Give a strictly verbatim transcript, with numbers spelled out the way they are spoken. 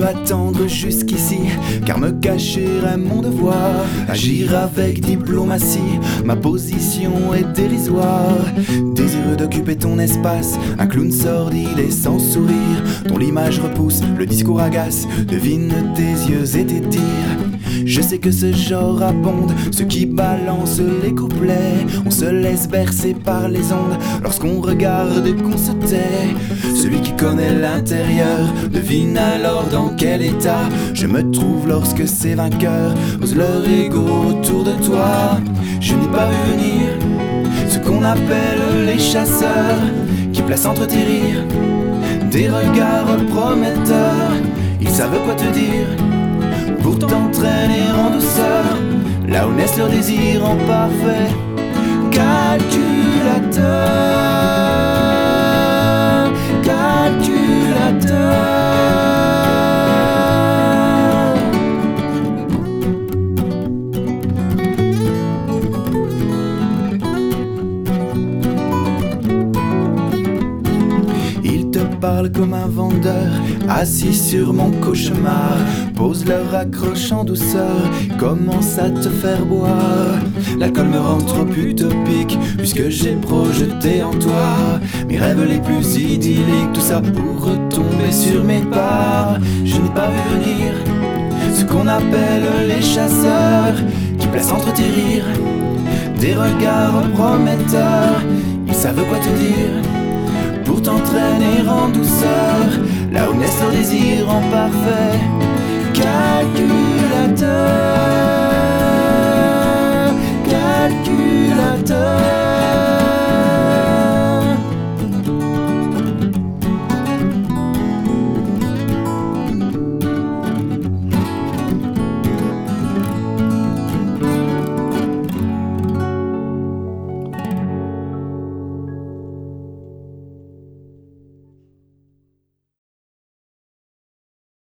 attendre jusqu'ici, car me cacher est mon devoir. Agir avec diplomatie, ma position est dérisoire. Désireux d'occuper ton espace, un clown sordide et sans sourire, dont l'image repousse, le discours agace, devine tes yeux et tes tirs. Je sais que ce genre abonde, ceux qui balancent les couplets. On se laisse bercer par les ondes lorsqu'on regarde et qu'on se tait. Celui qui connaît l'intérieur devine alors dans quel état je me trouve lorsque ces vainqueurs osent leur ego autour de toi. Je n'ai pas vu venir ce qu'on appelle les chasseurs, qui placent entre tes rires des regards prometteurs. Ils savent quoi te dire pour t'entraîner en douceur, là où naissent leurs désirs en parfait calculateur. Calculateur. Parle comme un vendeur, assis sur mon cauchemar. Pose leur accroche en douceur, commence à te faire boire. L'alcool me rend trop utopique, puisque j'ai projeté en toi mes rêves les plus idylliques. Tout ça pour retomber sur mes pas. Je n'ai pas vu venir ce qu'on appelle les chasseurs, qui placent entre tes rires des regards prometteurs. Ils savent quoi te dire pour t'entraîner en douceur, là où naissent leurs désirs en parfait calculateur.